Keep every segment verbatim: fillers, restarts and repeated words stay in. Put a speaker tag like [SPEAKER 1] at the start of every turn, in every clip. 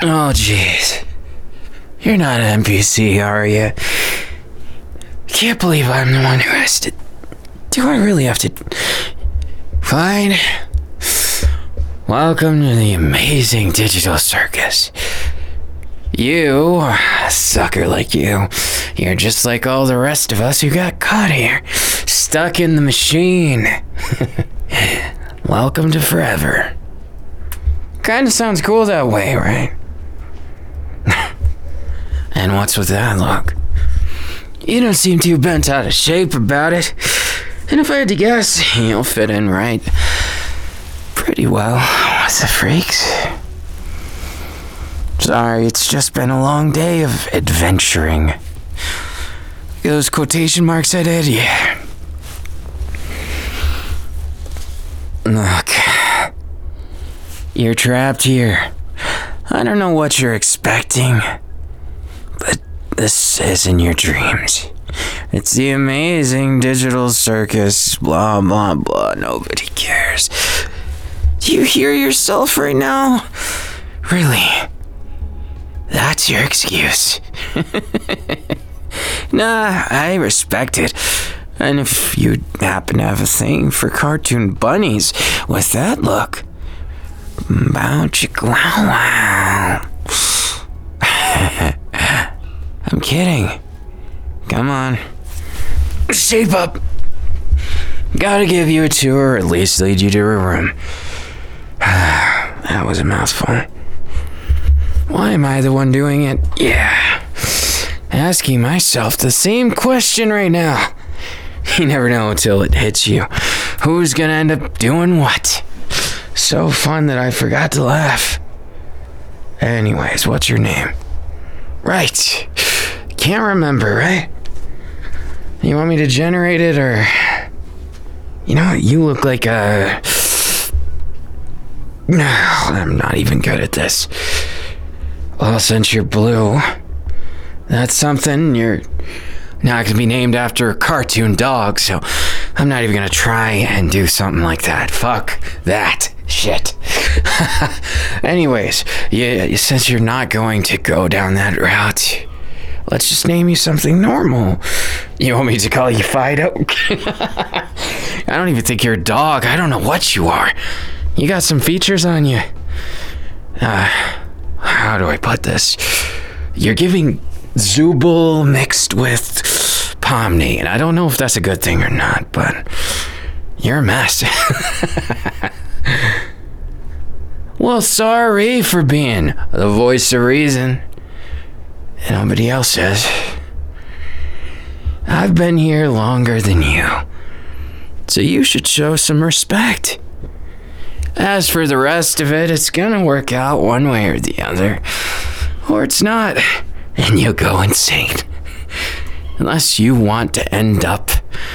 [SPEAKER 1] Oh, jeez. You're not an N P C, are you? Can't believe I'm the one who has to... Do I really have to... Fine. Welcome to the amazing digital circus. You, a sucker like you, you're just like all the rest of us who got caught here, stuck in the machine. Welcome to forever. Kinda sounds cool that way, right? And what's with that look? You don't seem too bent out of shape about it. And if I had to guess, you'll fit in right pretty well with the freaks. Sorry, it's just been a long day of adventuring. Those quotation marks I did, yeah. Look, you're trapped here. I don't know what you're expecting, but this isn't your dreams. It's the amazing digital circus, blah, blah, blah. Nobody cares. Do you hear yourself right now? Really? That's your excuse. Nah, I respect it. And if you happen to have a thing for cartoon bunnies with that look, bow chicka wow wow. I'm kidding. Come on. Shape up. Gotta give you a tour, or at least lead you to a room. That was a mouthful. Why am I the one doing it? Yeah. Asking myself the same question right now. You never know until it hits you. Who's gonna end up doing what? So fun that I forgot to laugh. Anyways, what's your name? Right. Can't remember, right? You want me to generate it, or... You know what? You look like a... No, I'm not even good at this. Well, since you're blue, that's something. You're not gonna be named after a cartoon dog, so I'm not even gonna try and do something like that. Fuck that shit. Anyways, yeah, since you're not going to go down that route, let's just name you something normal. You want me to call you Fido? I don't even think you're a dog. I don't know what you are. You got some features on you. Uh, how do I put this? You're giving Zooble mixed with Pomni, and I don't know if that's a good thing or not, but you're a mess. Well, sorry for being the voice of reason. Nobody else says. I've been here longer than you, so you should show some respect. As for the rest of it, it's gonna work out one way or the other. Or it's not, and you'll go insane. Unless you want to end up...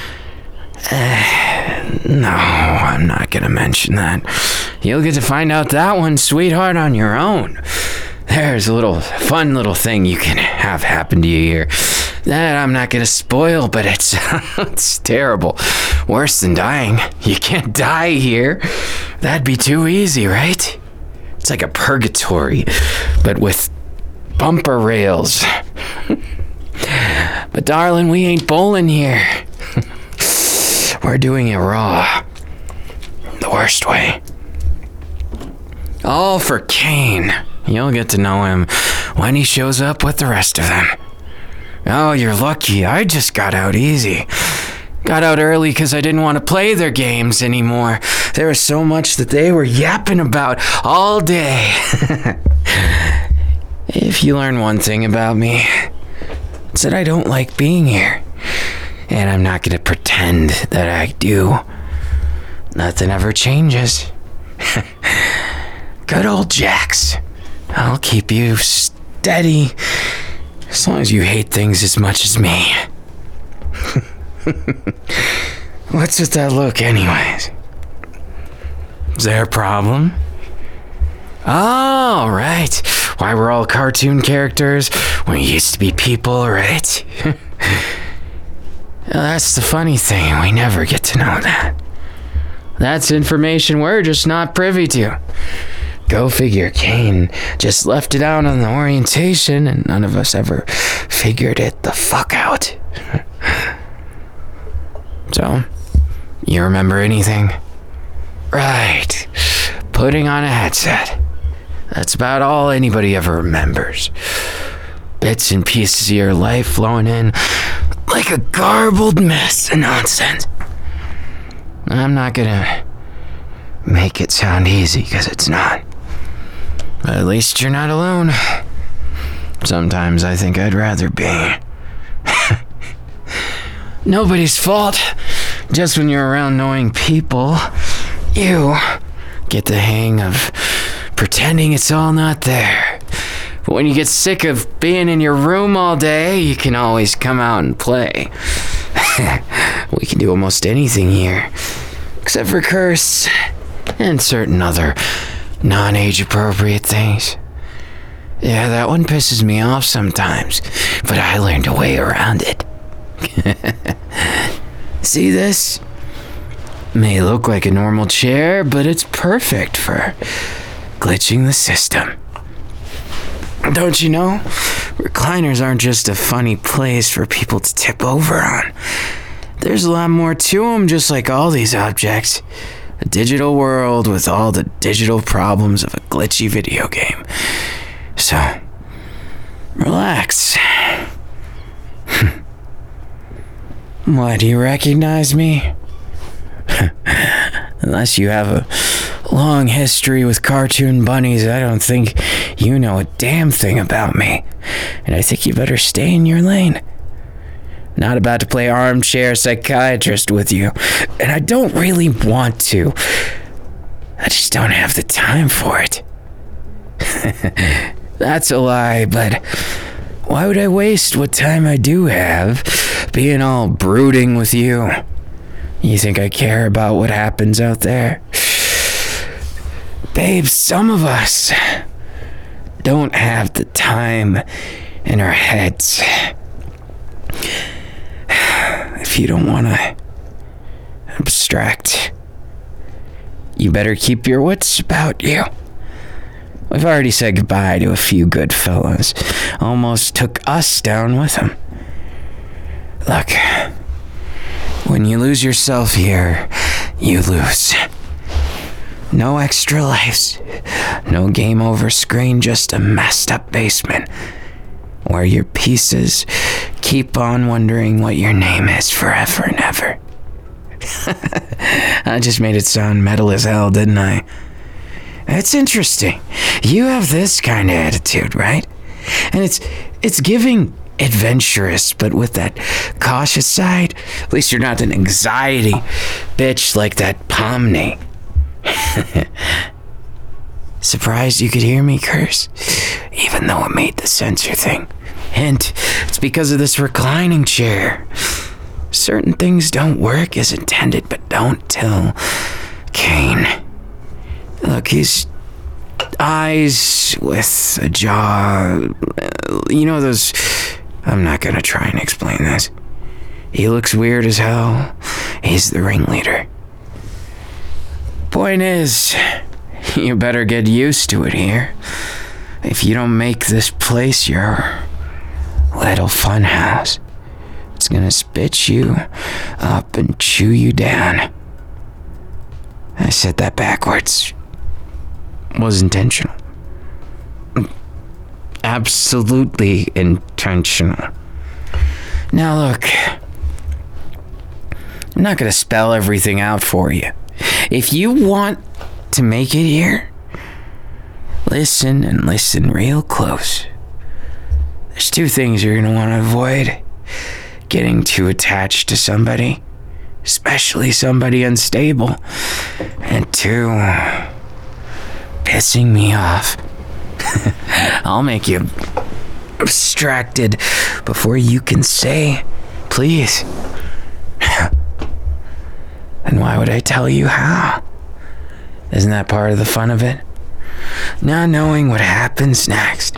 [SPEAKER 1] Uh, no, I'm not gonna mention that. You'll get to find out that one, sweetheart, on your own. There's a little fun little thing you can have happen to you here. That I'm not gonna spoil, but it's it's terrible. Worse than dying. You can't die here. That'd be too easy, right? It's like a purgatory, but with bumper rails. But darling, we ain't bowling here. We're doing it raw. The worst way. All for Kane. You'll get to know him when he shows up with the rest of them. Oh, you're lucky. I just got out easy. Got out early because I didn't want to play their games anymore. There was so much that they were yapping about all day. If you learn one thing about me, it's that I don't like being here. And I'm not going to pretend that I do. Nothing ever changes. Good old Jax. I'll keep you steady as long as you hate things as much as me. What's with that look anyways? Is there a problem? Oh, right. Why we're all cartoon characters when we used to be people, right? Well, that's the funny thing. We never get to know that. That's information we're just not privy to. Go figure, Kane just left it out on the orientation and none of us ever figured it the fuck out. So, you remember anything? Right. Putting on a headset. That's about all anybody ever remembers. Bits and pieces of your life flowing in like a garbled mess of nonsense. I'm not gonna make it sound easy, because it's not. But at least you're not alone. Sometimes I think I'd rather be. Nobody's fault. Just when you're around knowing people, you get the hang of pretending it's all not there. But when you get sick of being in your room all day, you can always come out and play. We can do almost anything here, except for curse and certain other non-age appropriate things. Yeah, that one pisses me off sometimes, but I learned a way around it. See this? May look like a normal chair, but it's perfect for glitching the system. Don't you know? Recliners aren't just a funny place for people to tip over on. There's a lot more to them, just like all these objects. A digital world with all the digital problems of a glitchy video game. So, relax. Why, do you recognize me? Unless you have a long history with cartoon bunnies, I don't think you know a damn thing about me. And I think you better stay in your lane. Not about to play armchair psychiatrist with you. And I don't really want to. I just don't have the time for it. That's a lie, but why would I waste what time I do have being all brooding with you? You think I care about what happens out there? Babe, some of us don't have the time in our heads. If you don't want to abstract, you better keep your wits about you. We've already said goodbye to a few good fellas. Almost took us down with them. Look, when you lose yourself here, you lose. No extra lives. No game over screen, just a messed up basement where your pieces keep on wondering what your name is forever and ever. I just made it sound metal as hell, didn't I? It's interesting. You have this kind of attitude, right? And it's it's giving adventurous, but with that cautious side. At least you're not an anxiety bitch like that Pomni. Surprised you could hear me curse, even though it made the censor thing. Hint, it's because of this reclining chair. Certain things don't work as intended, but don't tell Kane. Look, his eyes with a jaw, you know those, I'm not gonna try and explain this. He looks weird as hell. He's the ringleader. Point is, you better get used to it here. If you don't make this place your little fun house, it's gonna spit you up and chew you down. I said that backwards. Was intentional. Absolutely intentional. Now look, I'm not gonna spell everything out for you. If you want to make it here, listen and listen real close. There's two things you're gonna want to avoid. Getting too attached to somebody, especially somebody unstable. And two, pissing me off. I'll make you abstracted before you can say, please. And why would I tell you how? Isn't that part of the fun of it? Not knowing what happens next.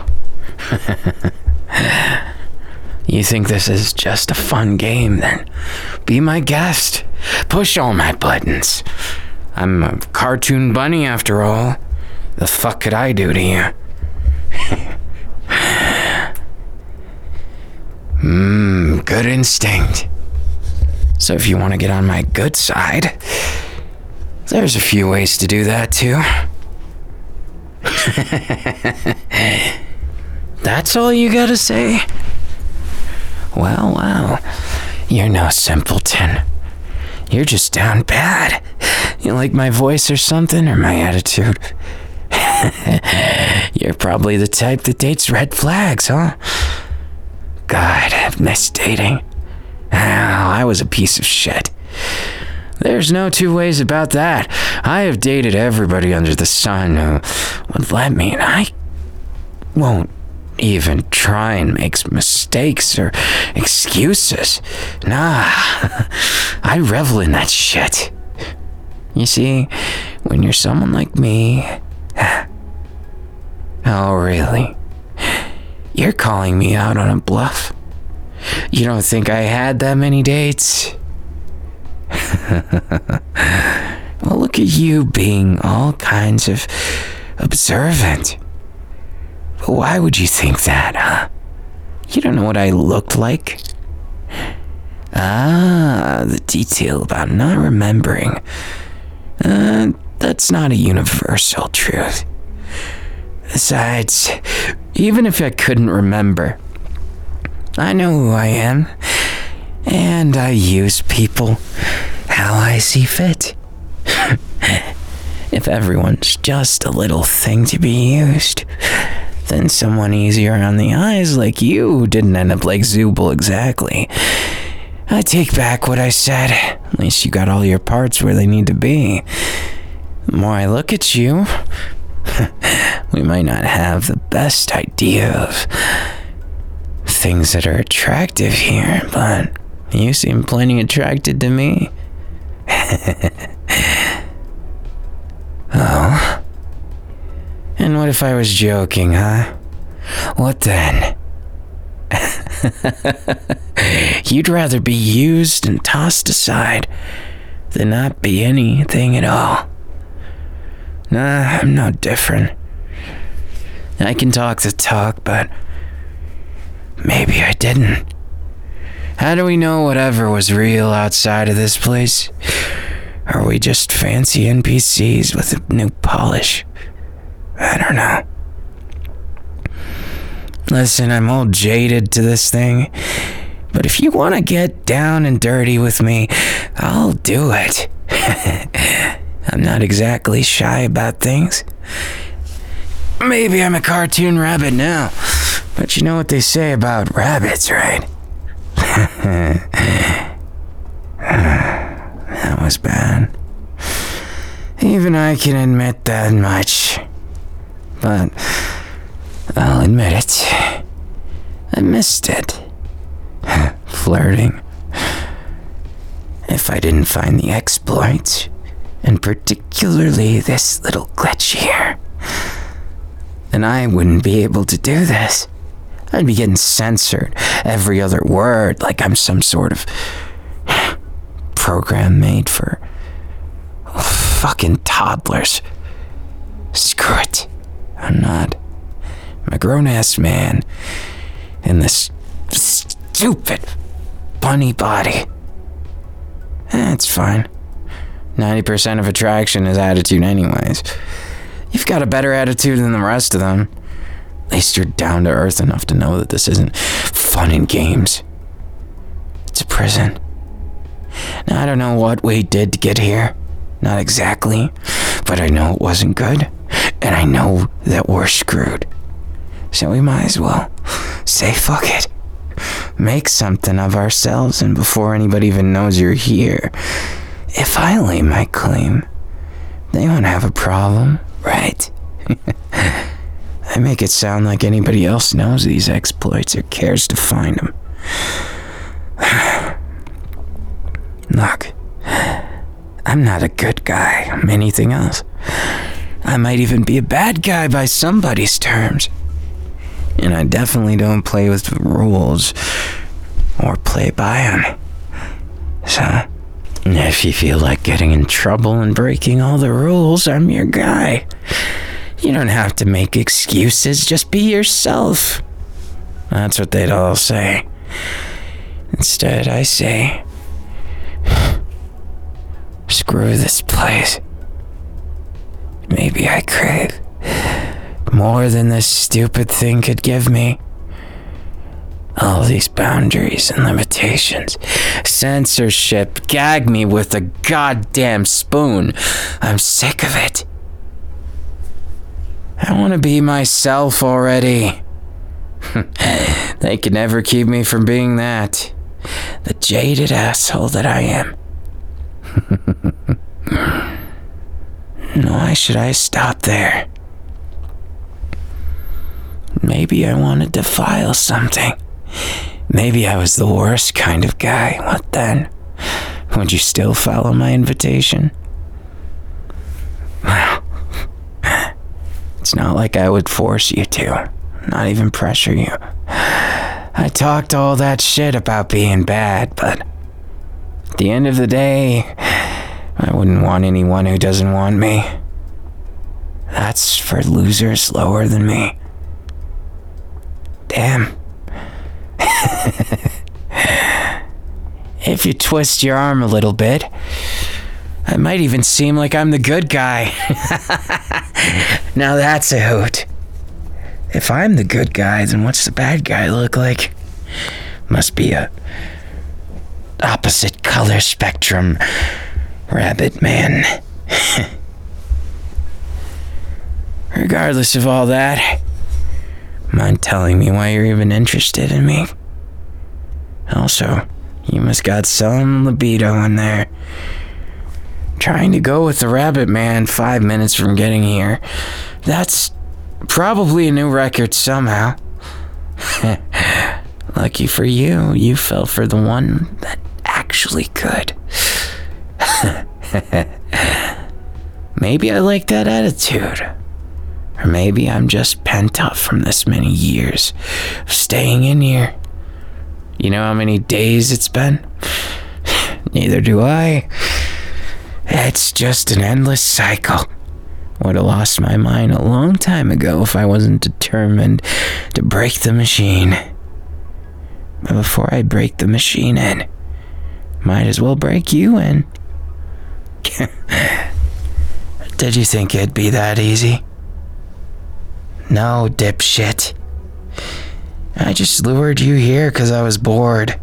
[SPEAKER 1] You think this is just a fun game, then be my guest. Push all my buttons. I'm a cartoon bunny after all. The fuck could I do to you? Mmm, good instinct. So if you want to get on my good side, there's a few ways to do that too. That's all you gotta say? Well, well, you're no simpleton. You're just down bad. You like my voice or something, or my attitude? You're probably the type that dates red flags, huh? God, I've missed dating. Oh, I was a piece of shit. There's no two ways about that. I have dated everybody under the sun who would let me, and I won't even try and make mistakes or excuses. Nah, I revel in that shit. You see, when you're someone like me... Oh, really? You're calling me out on a bluff? You don't think I had that many dates? Well, look at you being all kinds of observant. But why would you think that, huh? You don't know what I looked like? Ah, the detail about not remembering. Uh, that's not a universal truth. Besides, even if I couldn't remember, I know who I am, and I use people how I see fit. If everyone's just a little thing to be used, then someone easier on the eyes like you didn't end up like Zubul exactly. I take back what I said. At least you got all your parts where they need to be. The more I look at you, we might not have the best idea of things that are attractive here, but you seem plenty attracted to me. Oh. And what if I was joking, huh? What then? You'd rather be used and tossed aside than not be anything at all. Nah, I'm no different. I can talk the talk, but maybe I didn't. How do we know whatever was real outside of this place? Are we just fancy N P Cs with a new polish? I don't know. Listen, I'm all jaded to this thing, but if you want to get down and dirty with me, I'll do it. I'm not exactly shy about things. Maybe I'm a cartoon rabbit now, but you know what they say about rabbits, right? That was bad. Even I can admit that much. But I'll admit it. I missed it. Flirting. If I didn't find the exploits, and particularly this little glitch here, then I wouldn't be able to do this. I'd be getting censored every other word like I'm some sort of program made for fucking toddlers. Screw it. I'm not. I'm a grown-ass man in this stupid bunny body. Eh, it's fine. ninety percent of attraction is attitude anyways. You've got a better attitude than the rest of them. At least you're down to earth enough to know that this isn't fun and games. It's a prison. Now, I don't know what we did to get here. Not exactly. But I know it wasn't good. And I know that we're screwed. So we might as well say fuck it. Make something of ourselves, and before anybody even knows you're here, if I lay my claim, they won't have a problem, right? I make it sound like anybody else knows these exploits or cares to find them. Look, I'm not a good guy. I'm anything else. I might even be a bad guy by somebody's terms. And I definitely don't play with the rules or play by them. So, if you feel like getting in trouble and breaking all the rules, I'm your guy. You don't have to make excuses, just be yourself. That's what they'd all say. Instead, I say, screw this place. Maybe I crave more than this stupid thing could give me. All these boundaries and limitations, censorship, gag me with a goddamn spoon. I'm sick of it. I want to be myself already. They can never keep me from being that. The jaded asshole that I am. Why should I stop there? Maybe I wanted to file something. Maybe I was the worst kind of guy. What then? Would you still follow my invitation? Well, it's not like I would force you to. Not even pressure you. I talked all that shit about being bad, but at the end of the day, I wouldn't want anyone who doesn't want me. That's for losers lower than me. Damn. If you twist your arm a little bit, I might even seem like I'm the good guy. Now that's a hoot. If I'm the good guy, then what's the bad guy look like? Must be a opposite color spectrum rabbit man. Regardless of all that, mind telling me why you're even interested in me? Also, you must got some libido in there. Trying to go with the rabbit man five minutes from getting here. That's probably a new record somehow. Lucky for you, you fell for the one that actually could. Maybe I like that attitude. Or maybe I'm just pent up from this many years of staying in here. You know how many days it's been? Neither do I. It's just an endless cycle. Would have lost my mind a long time ago if I wasn't determined to break the machine. But before I break the machine in, might as well break you in. Did you think it'd be that easy? No, dipshit. I just lured you here because I was bored.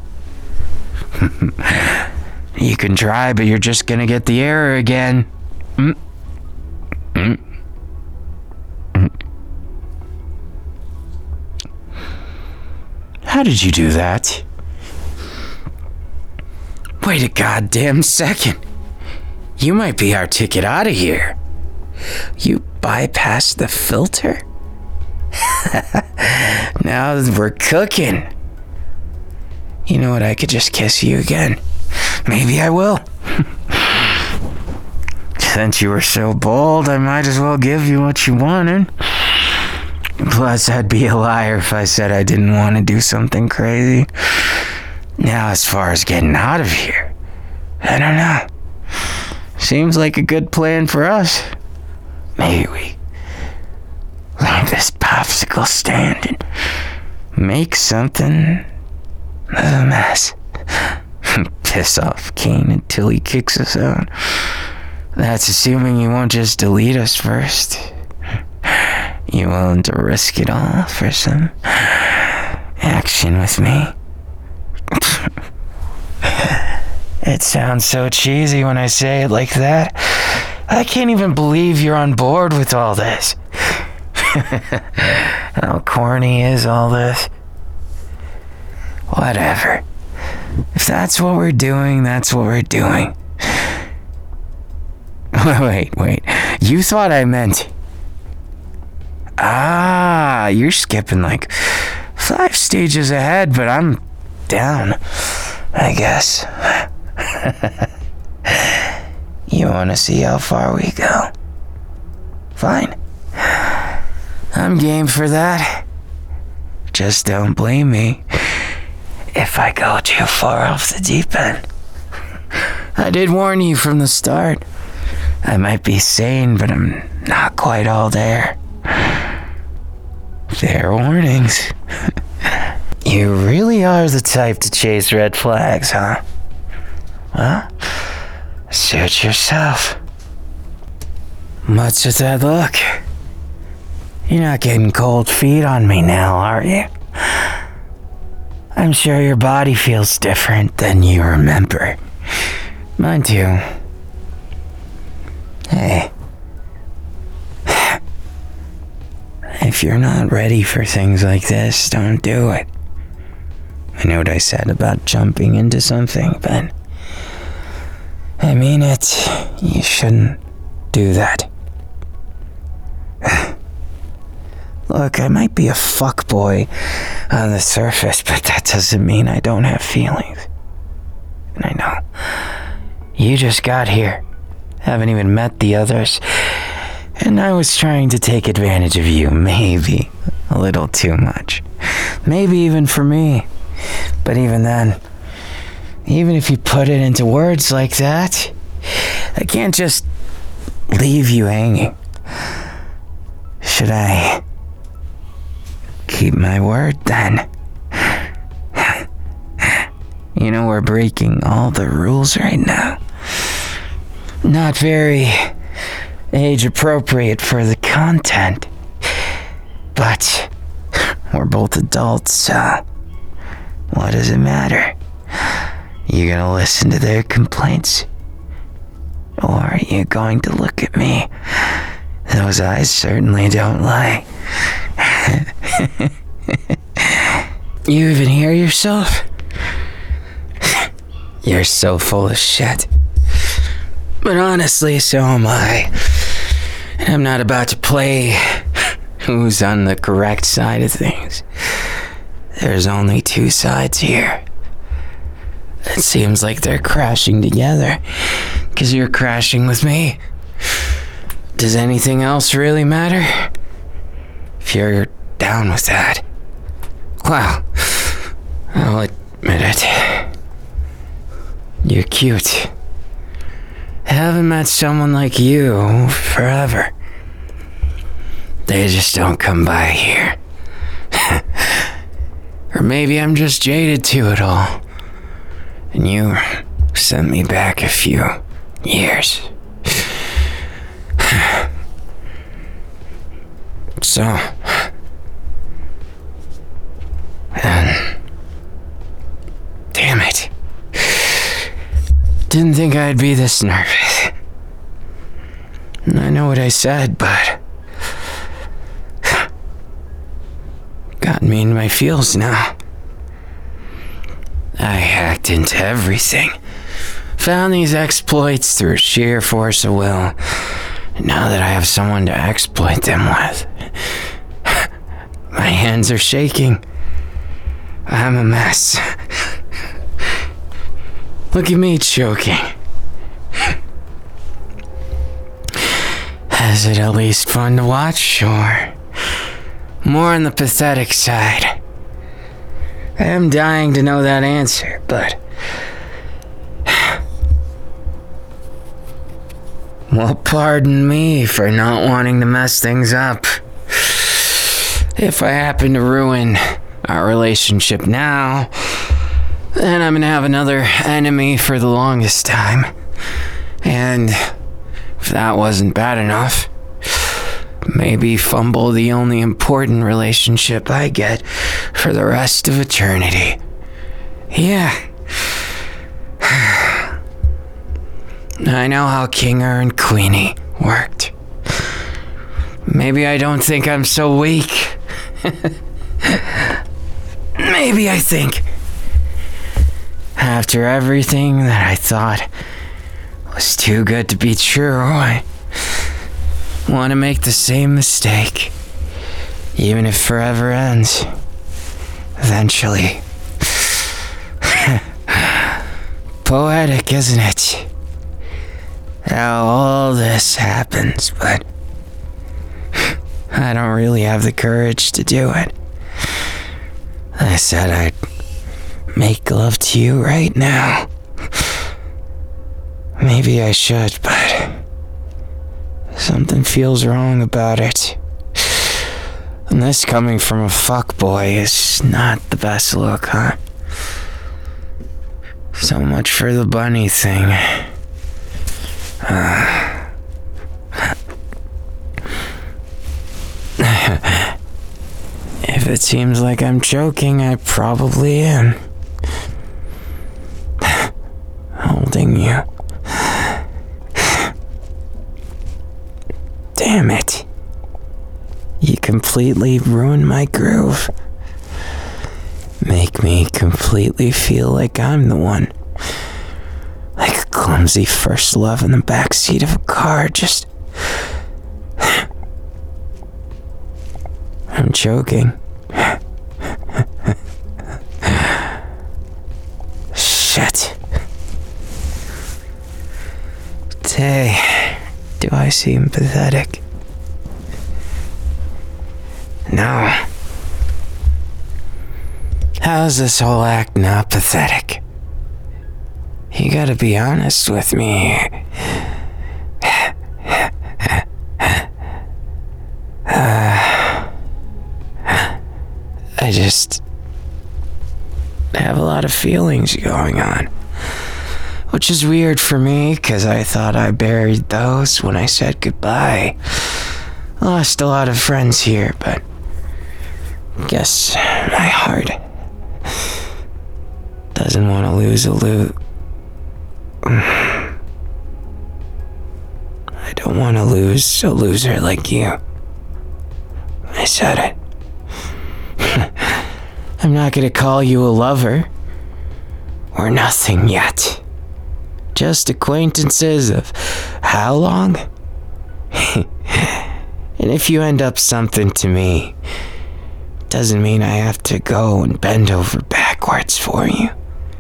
[SPEAKER 1] You can try, but you're just gonna get the error again. Mm. Mm. Mm. How did you do that? Wait a goddamn second. You might be our ticket out of here. You bypassed the filter? Now we're cooking. You know what? I could just kiss you again. Maybe I will. Since you were so bold, I might as well give you what you wanted. Plus, I'd be a liar if I said I didn't want to do something crazy. Now, as far as getting out of here, I don't know. Seems like a good plan for us. Maybe we leave this popsicle stand and make something of a mess. Piss off Kane until he kicks us out. That's assuming you won't just delete us first. You willing to risk it all for some action with me? It sounds so cheesy when I say it like that. I can't even believe you're on board with all this. How corny is all this? Whatever. If that's what we're doing, that's what we're doing. Wait, wait. You thought I meant... Ah, you're skipping like five stages ahead, but I'm down, I guess. You want to see how far we go? Fine. I'm game for that. Just don't blame me if I go too far off the deep end. I did warn you from the start. I might be sane, but I'm not quite all there. Fair warnings. You really are the type to chase red flags, huh? Well, suit yourself. What's with that look? You're not getting cold feet on me now, are you? I'm sure your body feels different than you remember. Mine too. Hey. If you're not ready for things like this, don't do it. I know what I said about jumping into something, but I mean it. You shouldn't do that. Look, I might be a fuckboy on the surface, but that doesn't mean I don't have feelings. And I know. You just got here. Haven't even met the others. And I was trying to take advantage of you, maybe. A little too much. Maybe even for me. But even then, even if you put it into words like that, I can't just leave you hanging. Should I keep my word then? You know, we're breaking all the rules right now. Not very age appropriate for the content. But we're both adults, so what does it matter? You gonna listen to their complaints? Or are you going to look at me? Those eyes certainly don't lie. You even hear yourself? You're so full of shit. But honestly, so am I. And I'm not about to play who's on the correct side of things. There's only two sides here. It seems like they're crashing together, because you're crashing with me. Does anything else really matter? If you're down with that, well, I'll admit it. You're cute. I haven't met someone like you forever. They just don't come by here. Or maybe I'm just jaded to it all. And you sent me back a few years. So, and damn it. Didn't think I'd be this nervous. I know what I said, but got me in my feels now. I hacked into everything. Found these exploits through sheer force of will. And now that I have someone to exploit them with, my hands are shaking. I'm a mess. Look at me choking. Is it at least fun to watch, or more on the pathetic side? I am dying to know that answer, but well, pardon me for not wanting to mess things up. If I happen to ruin our relationship now, then I'm gonna have another enemy for the longest time. And if that wasn't bad enough, maybe fumble the only important relationship I get for the rest of eternity. Yeah. I know how Kinger and Queenie worked. Maybe I don't think I'm so weak. Maybe I think, after everything that I thought was too good to be true, I want to make the same mistake, even if forever ends. Eventually. Poetic, isn't it? How all this happens, but I don't really have the courage to do it. I said I'd make love to you right now. Maybe I should, but Something feels wrong about it. And this coming from a fuckboy is not the best look, huh? So much for the bunny thing. Uh, if it seems like I'm joking, I probably am. Holding you. Damn it. You completely ruin my groove. Make me completely feel like I'm the one. Like a clumsy first love in the backseat of a car, just... I'm joking. Shit. Hey, do I seem pathetic? No. How's this whole act not pathetic? You gotta be honest with me. Uh, I just have a lot of feelings going on. Which is weird for me, because I thought I buried those when I said goodbye. Lost a lot of friends here, but guess my heart doesn't want to lose a lo- I don't want to lose a loser like you. I said it. I'm not gonna call you a lover. We're nothing yet. Just acquaintances of how long? And if you end up something to me, doesn't mean I have to go and bend over backwards for you.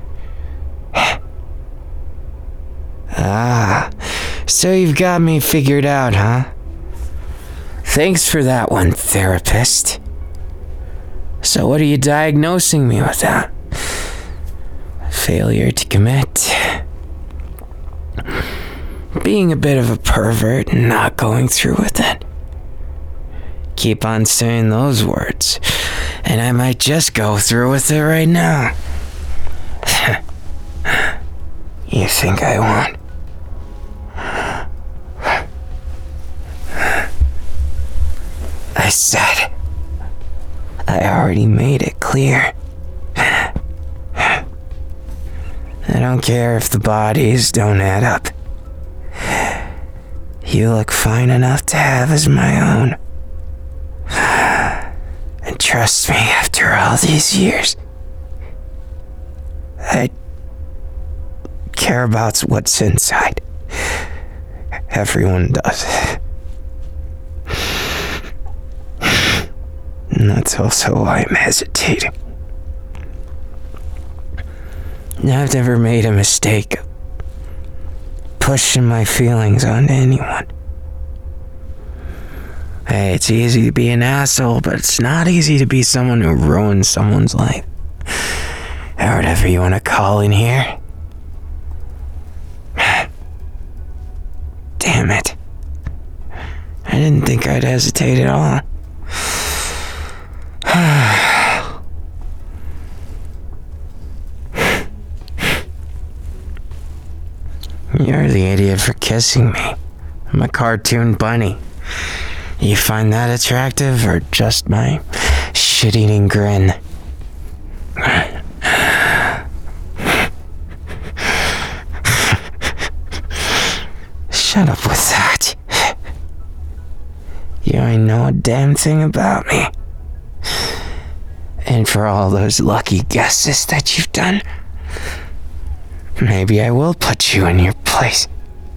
[SPEAKER 1] Ah, so you've got me figured out, huh? Thanks for that one, therapist. So what are you diagnosing me with that? Failure to commit. Being a bit of a pervert and not going through with it. Keep on saying those words, and I might just go through with it right now. You think I won't? I said, I already made it clear. I don't care if the bodies don't add up. You look fine enough to have as my own. And trust me, after all these years, I care about what's inside. Everyone does. And that's also why I'm hesitating. I've never made a mistake of pushing my feelings onto anyone. Hey, it's easy to be an asshole, but it's not easy to be someone who ruins someone's life. Or whatever you want to call in here. Damn it. I didn't think I'd hesitate at all. You're the idiot for kissing me. I'm a cartoon bunny. You find that attractive, or just my shit-eating grin? Shut up with that. You ain't know a damn thing about me. And for all those lucky guesses that you've done, maybe I will put you in your place.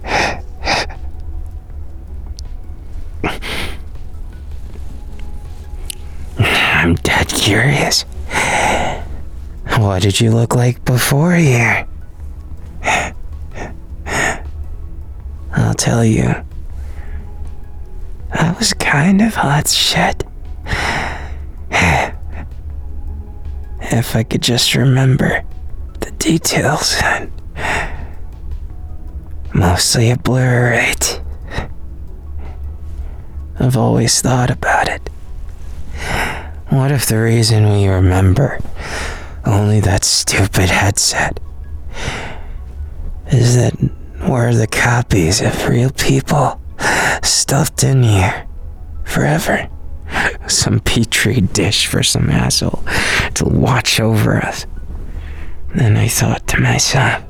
[SPEAKER 1] I'm dead curious. What did you look like before here? I'll tell you. I was kind of hot shit. If I could just remember the details. Mostly a blur, right? I've always thought about it. What if the reason we remember only that stupid headset is that we're the copies of real people stuffed in here forever? Some petri dish for some asshole to watch over us. Then I thought to myself,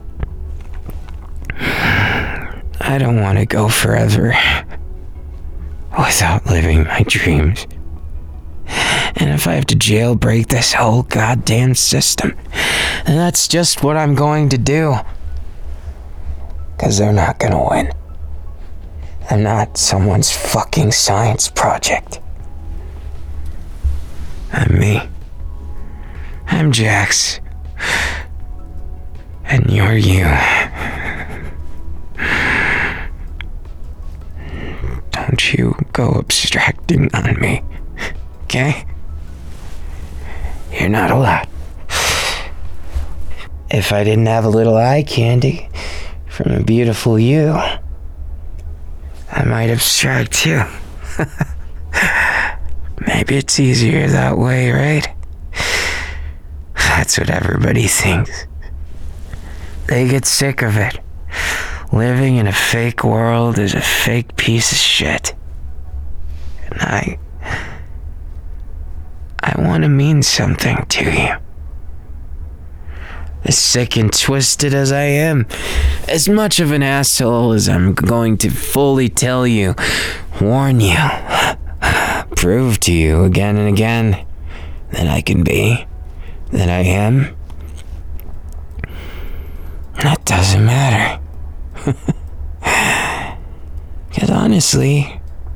[SPEAKER 1] I don't want to go forever without living my dreams. And if I have to jailbreak this whole goddamn system, then that's just what I'm going to do. Because they're not going to win. I'm not someone's fucking science project. I'm me. I'm Jax. And you're you. Don't you go abstracting on me, okay? You're not allowed. If I didn't have a little eye candy from a beautiful you, I might abstract too. Maybe it's easier that way, right? That's what everybody thinks. They get sick of it. Living in a fake world is a fake piece of shit. And I... I want to mean something to you. As sick and twisted as I am, as much of an asshole as I'm going to fully tell you, warn you, prove to you again and again that I can be, that I am, that doesn't matter. Because honestly,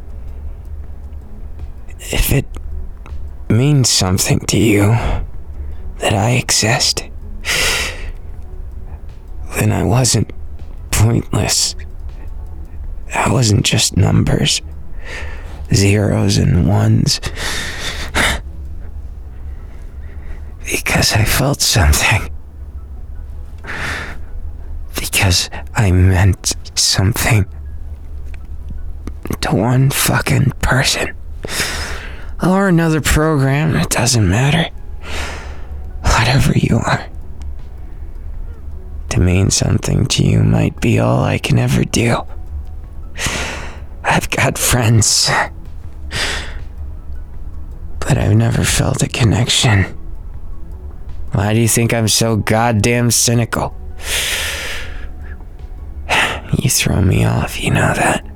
[SPEAKER 1] if it means something to you that I exist, then I wasn't pointless. I wasn't just numbers, zeros and ones. Because I felt something. Because I meant something to one fucking person. Or another program, it doesn't matter. Whatever you are. To mean something to you might be all I can ever do. I've got friends, but I've never felt a connection. Why do you think I'm so goddamn cynical? You throw me off, you know that.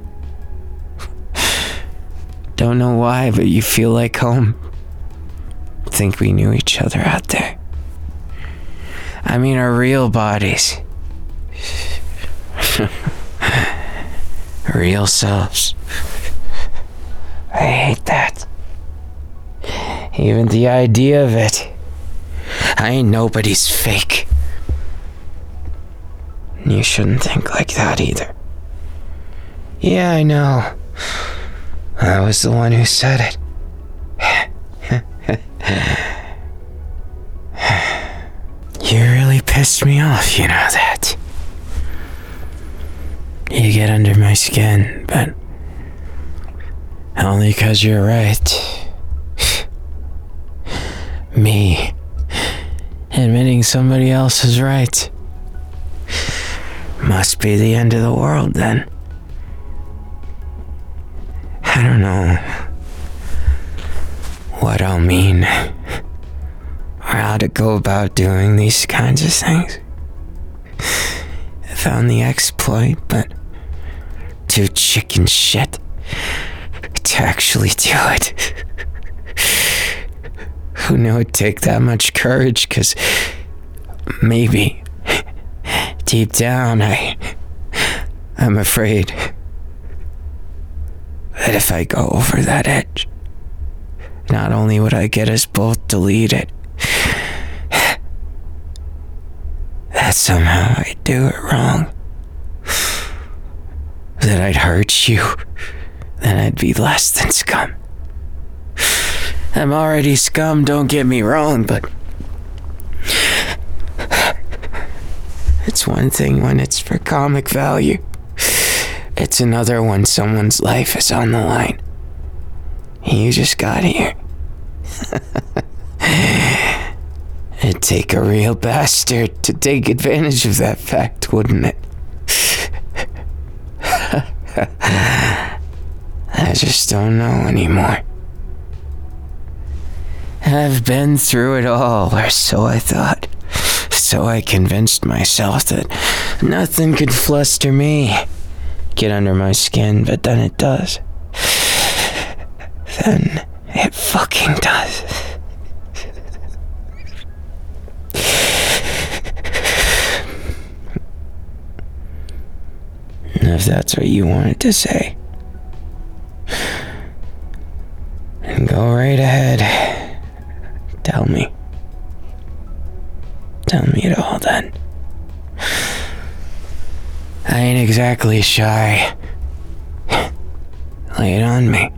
[SPEAKER 1] Don't know why, but you feel like home. Think we knew each other out there. I mean our real bodies. Real selves. I hate that. Even the idea of it. I ain't nobody's fake. You shouldn't think like that either. Yeah, I know. I was the one who said it. You really pissed me off, you know that. You get under my skin, but only 'cause you're right. Me admitting somebody else is right must be the end of the world, then. I don't know what I'll mean or how to go about doing these kinds of things. I found the exploit, but too chicken shit to actually do it. Who knew it'd take that much courage? Because maybe deep down I I'm afraid that if I go over that edge, not only would I get us both deleted, that somehow I'd do it wrong. That I'd hurt you, then I'd be less than scum. I'm already scum, don't get me wrong, but it's one thing when it's for comic value. It's another when someone's life is on the line. You just got here. It'd take a real bastard to take advantage of that fact, wouldn't it? I just don't know anymore. I've been through it all, or so I thought. So I convinced myself that nothing could fluster me, get under my skin, but then it does. Then it fucking does. If that's what you wanted to say, then go right ahead. Tell me. Tell me it all then. I ain't exactly shy. Lay it on me.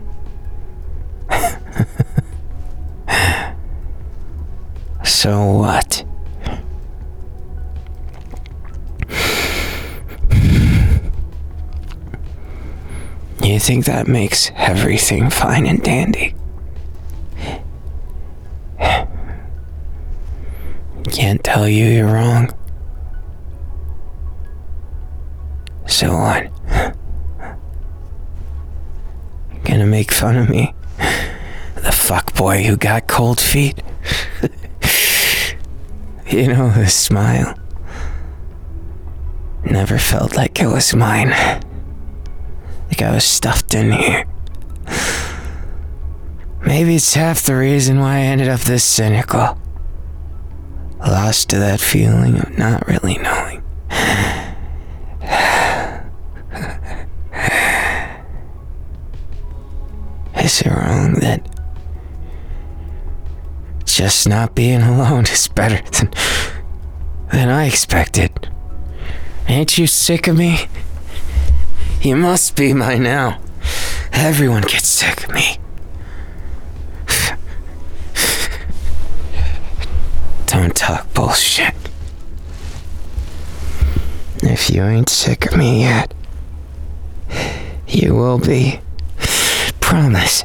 [SPEAKER 1] So what? You think that makes everything fine and dandy? Can't tell you you're wrong. So what? Gonna make fun of me? The fuckboy who got cold feet? You know, the smile never felt like it was mine. Like I was stuffed in here. Maybe it's half the reason why I ended up this cynical. Lost to that feeling of not really knowing. Is it wrong that just not being alone is better than, than I expected? Ain't you sick of me? You must be by now. Everyone gets sick of me. Don't talk bullshit. If you ain't sick of me yet, you will be. Promise.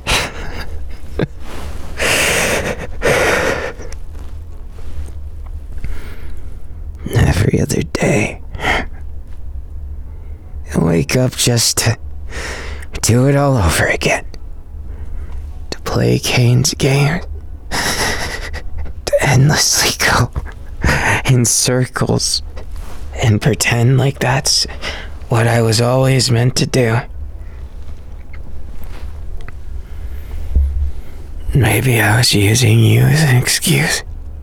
[SPEAKER 1] Every other day, I wake up just to do it all over again. To play Kane's game. To endlessly go in circles and pretend like that's what I was always meant to do. Maybe I was using you as an excuse.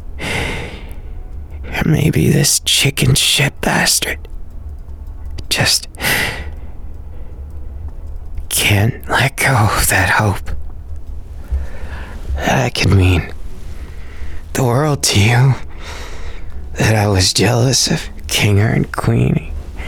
[SPEAKER 1] Or maybe this chicken shit bastard just can't let go of that hope. That could mean the world to you. That I was jealous of Kinger and Queenie.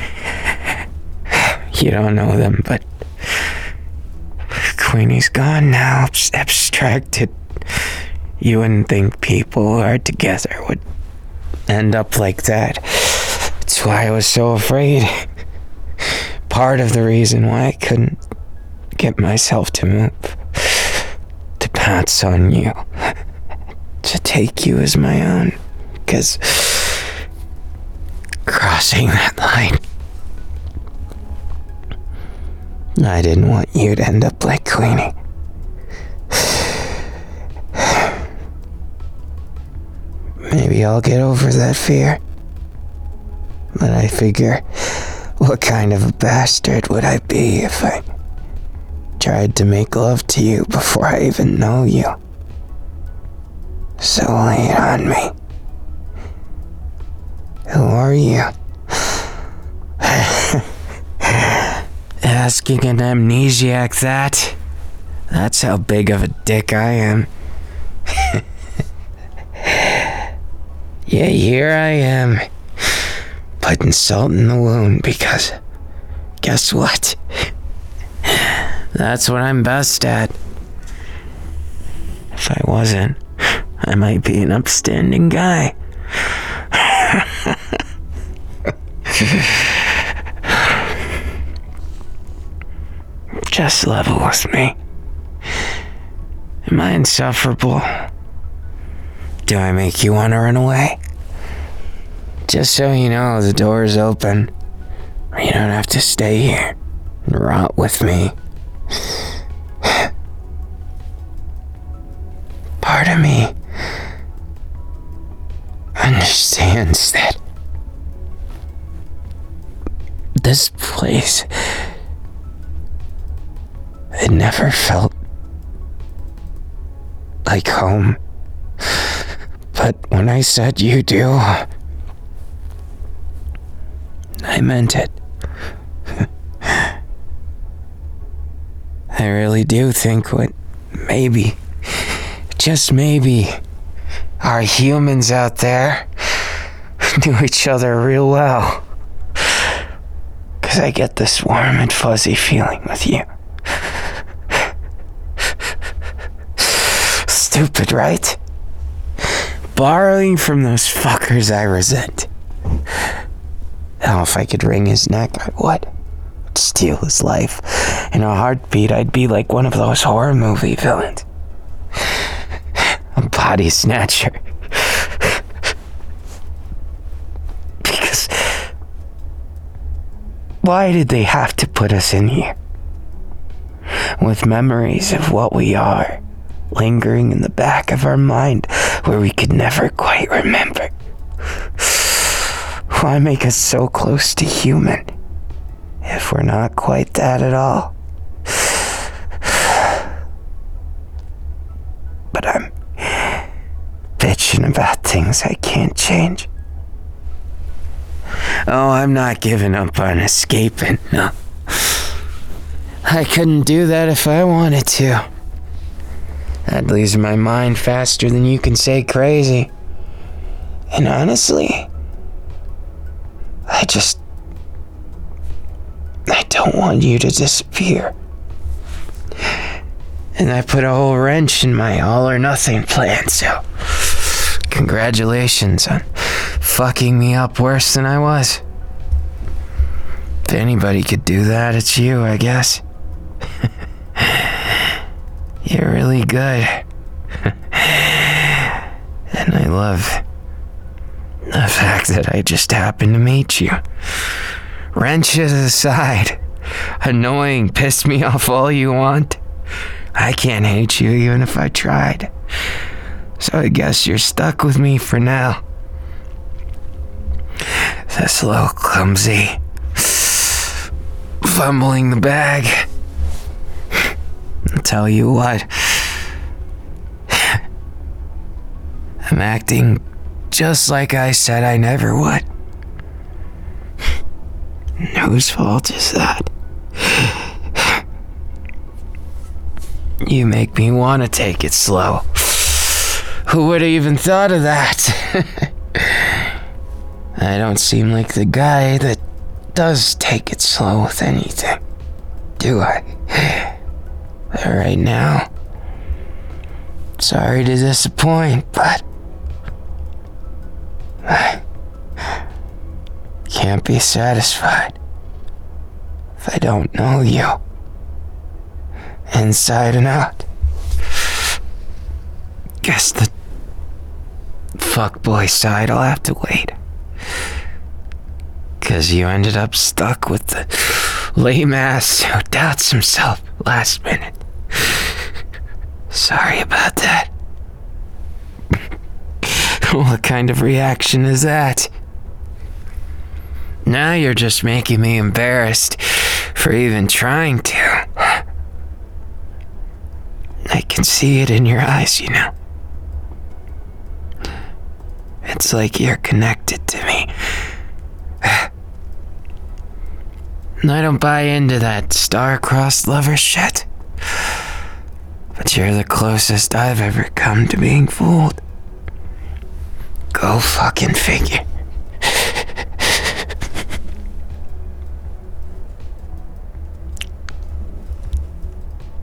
[SPEAKER 1] You don't know them, but Queenie's gone now, abstracted. You wouldn't think people who are together would end up like that. That's why I was so afraid. Part of the reason why I couldn't get myself to move. To pounce on you. To take you as my own. Because crossing that line, I didn't want you to end up like Queenie. Maybe I'll get over that fear. But I figure, what kind of a bastard would I be if I tried to make love to you before I even know you? So lay it on me. Who are you? Asking an amnesiac that? That's how big of a dick I am. Yeah, here I am. Putting salt in the wound because, guess what? That's what I'm best at. If I wasn't, I might be an upstanding guy. Just level with me. Am I insufferable? Do I make you want to run away? Just so you know, the door is open. You don't have to stay here and rot with me. Part of me understands that this place, it never felt like home. But when I said you do, I meant it. I really do think what maybe, just maybe, our humans out there knew each other real well. Cause I get this warm and fuzzy feeling with you. Stupid, right? Borrowing from those fuckers I resent. Hell, if I could wring his neck, I would. I'd steal his life. In a heartbeat, I'd be like one of those horror movie villains. A body snatcher. Because why did they have to put us in here? With memories of what we are lingering in the back of our mind where we could never quite remember. Why make us so close to human if we're not quite that at all? But I'm bitching about things I can't change. Oh, I'm not giving up on escaping, no. I couldn't do that if I wanted to. I'd lose my mind faster than you can say crazy. And honestly, I just... I don't want you to disappear. And I put a whole wrench in my all-or-nothing plan, so... Congratulations on fucking me up worse than I was. If anybody could do that, it's you, I guess. You're really good. And I love the fact that I just happened to meet you. Wrenches aside, annoying, piss me off all you want. I can't hate you even if I tried. So I guess you're stuck with me for now. This little clumsy, fumbling the bag. I'll tell you what. I'm acting just like I said I never would. Whose fault is that? You make me want to take it slow. Who would have even thought of that? I don't seem like the guy that does take it slow with anything, do I? But right now, sorry to disappoint, but I can't be satisfied if I don't know you inside and out. Guess the fuckboy side will have to wait. Cause you ended up stuck with the lame ass who doubts himself last minute. Sorry about that. What kind of reaction is that? Now you're just making me embarrassed for even trying to. I can see it in your eyes, you know. It's like you're connected to me. I don't buy into that star-crossed lover shit. But you're the closest I've ever come to being fooled. Go fucking figure.